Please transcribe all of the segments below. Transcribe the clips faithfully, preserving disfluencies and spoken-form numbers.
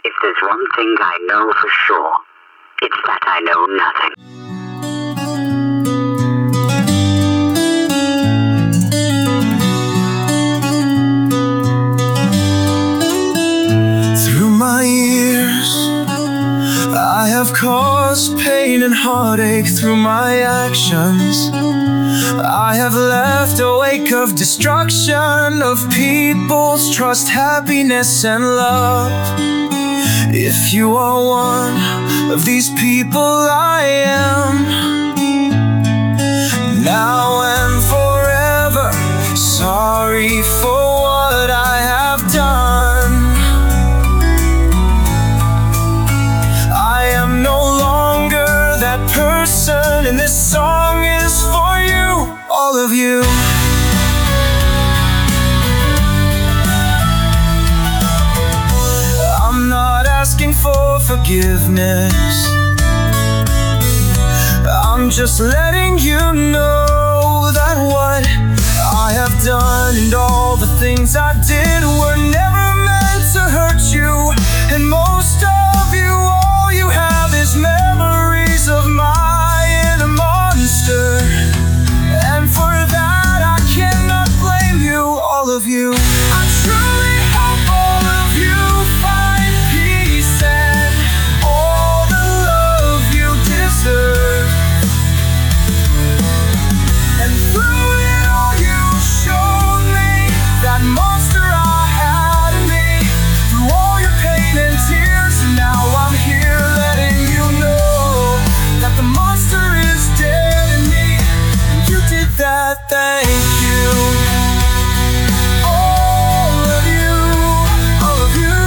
If there's one thing I know for sure, it's that I know nothing. Through my years, I have caused pain and heartache. Through my actions, I have left a wake of destruction of people's trust, happiness, and love. If you are one of these people, I am. Now and forever, sorry for what I have done. I am no longer that person, and this song is for you, all of you. I'm not asking for forgiveness, I'm just letting you know that what I have done and all the things I did were never meant to hurt you. And most of you, all you have is memories of my inner monster, and for that I cannot blame you, all of you. I truly hope all of you find peace and all the love you deserve. And through it all you showed me that monster I had in me. Through all your pain and tears, and now I'm here letting you know that the monster is dead in me. And you did that, thank you. All of you, all of you.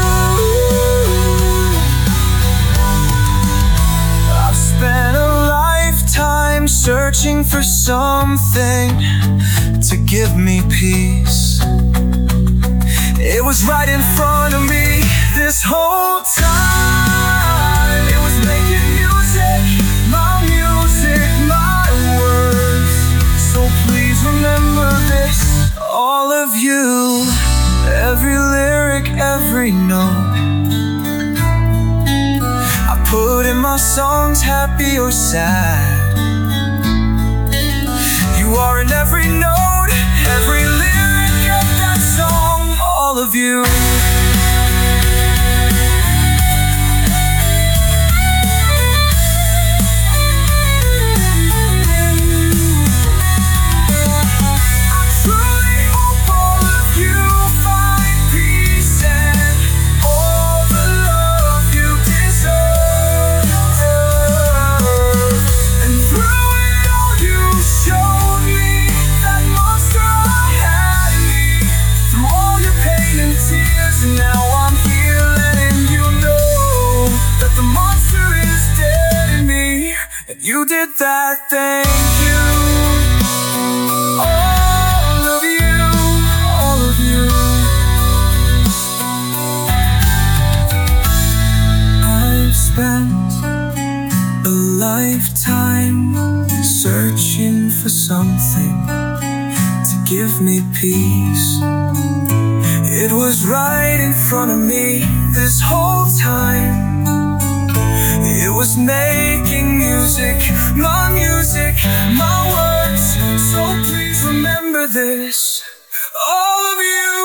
I've spent a lifetime searching for something to give me peace. It was right in front of me this whole time. It was making music, my music, my words. So please remember this, all of you. Every lyric, every note I put in my songs, happy or sad. You are in every note, every lyric of that song, all of you. I truly hope all of you find peace and all the love you deserve. And through it all you showed me that monster I had in me. Through all your pain and tears, and now I'm here letting you know that the monster is dead in me. And you did that, thank you. All of you, all of you. I've spent a lifetime searching for something to give me peace. It was right in front of me this whole time. It was making music, my music, my words. So please remember this, all of you.